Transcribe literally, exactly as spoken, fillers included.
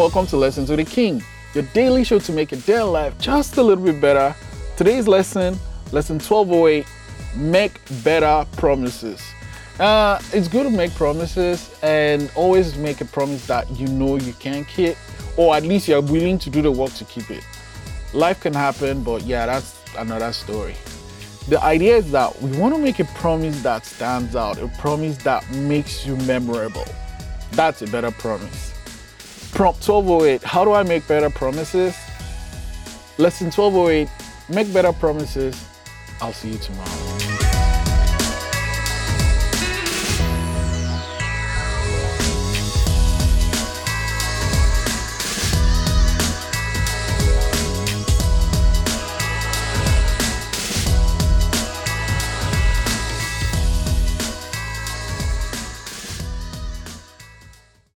welcome to Lessons with the King, your daily show to make your day and life just a little bit better. Today's lesson, lesson twelve oh eight, make better promises. Uh, it's good to make promises and always make a promise that you know you can keep, or at least you're willing to do the work to keep it. Life can happen, but yeah, that's another story. The idea is that we want to make a promise that stands out, a promise that makes you memorable. That's a better promise. Prompt twelve oh eight, how do I make better promises? Lesson twelve oh eight, make better promises. I'll see you tomorrow.